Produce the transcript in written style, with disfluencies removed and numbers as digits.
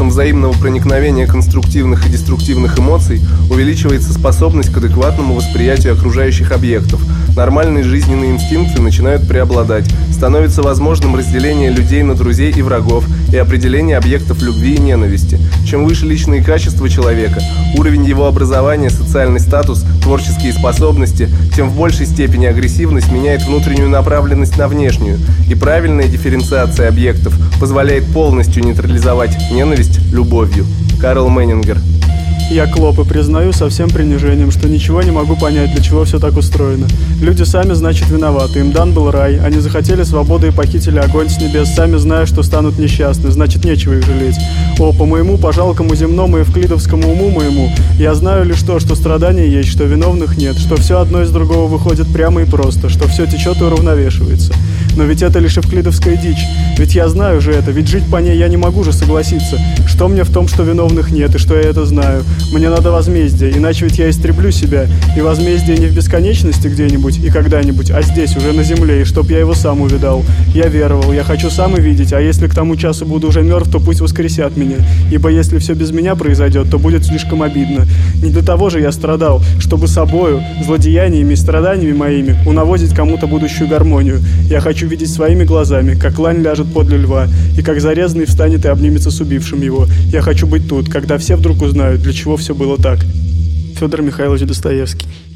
посредством взаимного проникновения конструктивных и деструктивных эмоций увеличивается способность к адекватному восприятию окружающих объектов. Нормальные жизненные инстинкты начинают преобладать. Становится возможным разделение людей на друзей и врагов и определение объектов любви и ненависти. Чем выше личные качества человека, уровень его образования, социальный статус, творческие способности, тем в большей степени агрессивность меняет внутреннюю направленность на внешнюю, и правильная дифференциация объектов позволяет полностью нейтрализовать ненависть любовью. Карл Меннингер. Я Клоп и признаю со всем принижением, что ничего не могу понять, для чего все так устроено. Люди сами, значит, виноваты. Им дан был рай, они захотели свободы и похитили огонь с небес, сами зная, что станут несчастны, значит, нечего их жалеть. О, по моему, по жалкому земному и евклидовскому уму моему, я знаю лишь то, что страдания есть, что виновных нет, что все одно из другого выходит прямо и просто, что все течет и уравновешивается. Но ведь это лишь евклидовская дичь. Ведь я знаю же это, ведь жить по ней я не могу же согласиться. Что мне в том, что виновных нет, и что я это знаю? Мне надо возмездие, иначе ведь я истреблю себя. И возмездие не в бесконечности где-нибудь и когда-нибудь, а здесь, уже на земле, и чтоб я его сам увидал. Я веровал, я хочу сам увидеть, а если к тому часу буду уже мертв, то пусть воскресят меня. Ибо если все без меня произойдет, то будет слишком обидно. Не для того же я страдал, чтобы собою, злодеяниями и страданиями моими унавозить кому-то будущую гармонию. Я хочу видеть своими глазами, как лань ляжет подле льва, и как зарезанный встанет и обнимется с убившим его. Я хочу быть тут, когда все вдруг узнают, для чего все было так. Федор Михайлович Достоевский.